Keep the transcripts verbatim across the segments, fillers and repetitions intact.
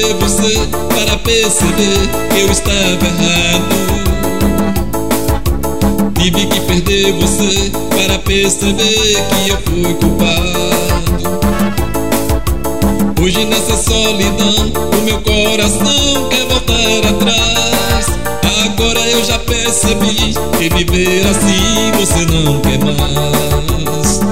perder você para perceber que eu estava errado. Tive que perder você para perceber que eu fui culpado. Hoje nessa solidão o meu coração quer voltar atrás. Agora eu já percebi que viver assim você não quer mais.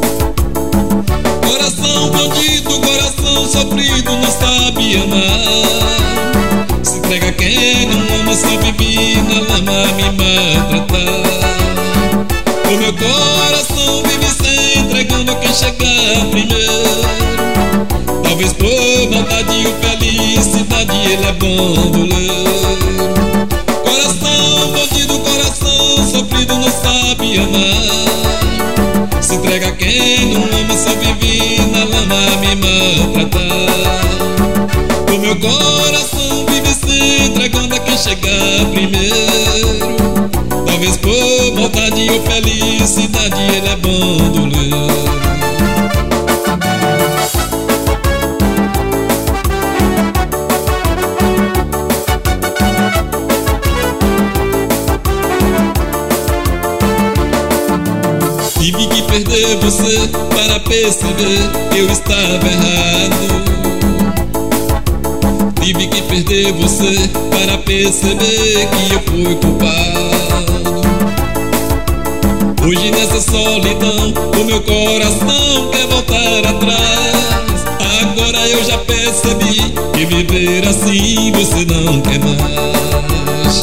Coração bandido, coração sofrido, não sabe amar. Se entrega a quem não ama, só vive na lama me maltratar. O meu coração vive se entregando a quem chegar primeiro. Talvez por maldade ou felicidade ele é bandoleiro. Coração bandido, coração sofrido, não sabe amar. Se entrega a quem não ama, só vive na lama me maltratar. O meu coração vive se entregando a quem chegar primeiro. Talvez por maldade ou felicidade ele é bandoleiro. Tive que perder você para perceber que eu estava errado. Tive que perder você para perceber que eu fui culpado. Hoje nessa solidão o meu coração quer voltar atrás. Agora eu já percebi que viver assim você não quer mais.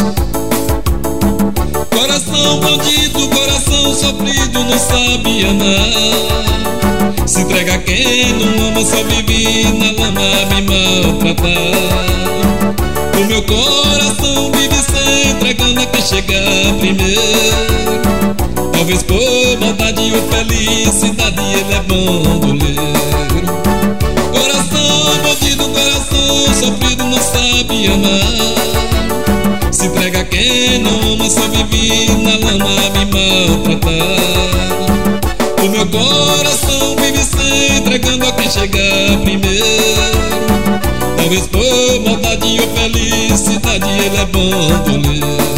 Coração bandido, coração sofrido, não sabe amar. Se entrega a quem não ama, só vive na lama me maltratar. O meu coração vive se entregando a quem chegar primeiro. Talvez por maldade ou felicidade ele é bandoleiro. Coração bandido, coração sofrido, não sabe amar. Se entrega a quem não ama, só vive na lama me maltratar. O meu coração vive se entregando a quem chegar primeiro. Talvez por maldade ou felicidade ele é bandoleiro.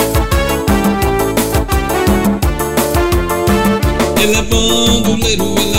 Ele é bandoleiro,